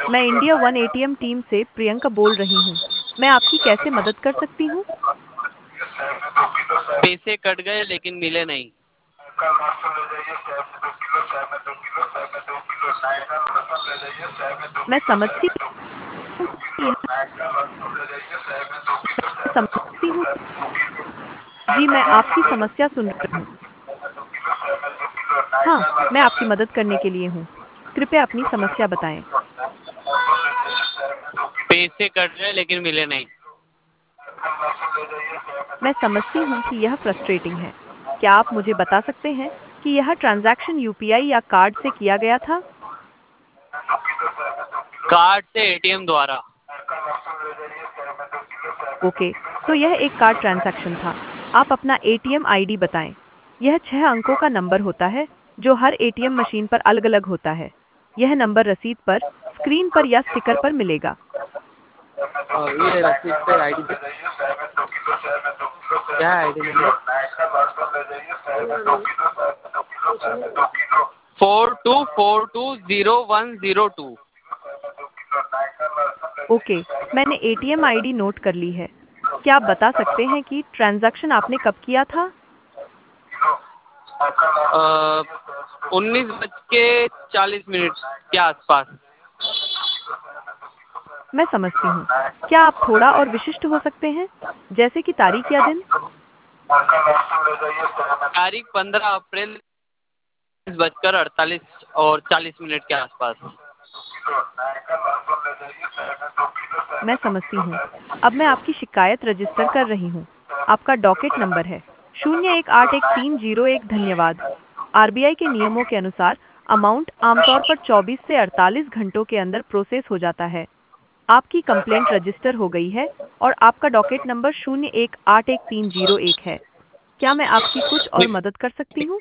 मैं India one ATM team से प्रियंका बोल रही हूँ। मैं आपकी कैसे मदद कर सकती हूँ? पैसे कट गए लेकिन मिले नहीं। मैं समझती हूँ कि यह समझती हूँ। जी, मैं आपकी समस्या सुन रही हूँ। हाँ, मैं आपकी मदद करने के लिए हूँ। कृपया अपनी समस्या बताएं। पैसे कट गए लेकिन मिले नहीं। मैं समझती हूँ कि यह फ्रस्ट्रेटिंग है। क्या आप मुझे बता सकते हैं कि यह ट्रांजैक्शन यूपीआई या कार्ड से किया गया था? कार्ड से एटीएम द्वारा। ओके, तो यह एक कार्ड ट्रांजैक्शन था। आप अपना एटीएम आईडी बताएं। यह 6 अंकों का नंबर होता है जो हर एटीएम मशीन पर अलग-अलग होता है। यह नंबर रसीद पर, स्क्रीन पर या स्टिकर पर मिलेगा। ये रसीद पे आईडी क्या है? ID number 42420102। ओके, मैंने एटीएम आईडी नोट कर ली है। क्या आप बता सकते हैं कि ट्रांजैक्शन आपने कब किया था? 19:40 के आसपास। मैं समझती हूँ। क्या आप थोड़ा और विशिष्ट हो सकते हैं, जैसे कि तारीख या दिन? तारीख 15 अप्रैल 19:48 के आसपास। मैं समझती हूँ। अब मैं आपकी शिकायत रजिस्टर कर रही हूँ। आपका डॉकेट नंबर है 01811301। धन्यवाद। आरबीआई के नियमों के अनुसार अमाउंट आमतौर पर 24 से 48 घंटों के अंदर प्रोसेस हो जाता है। आपकी कंप्लेंट रजिस्टर हो गई है और आपका डॉकेट नंबर 01811301 है। क्या मैं आपकी कुछ और मदद कर सकती हूँ?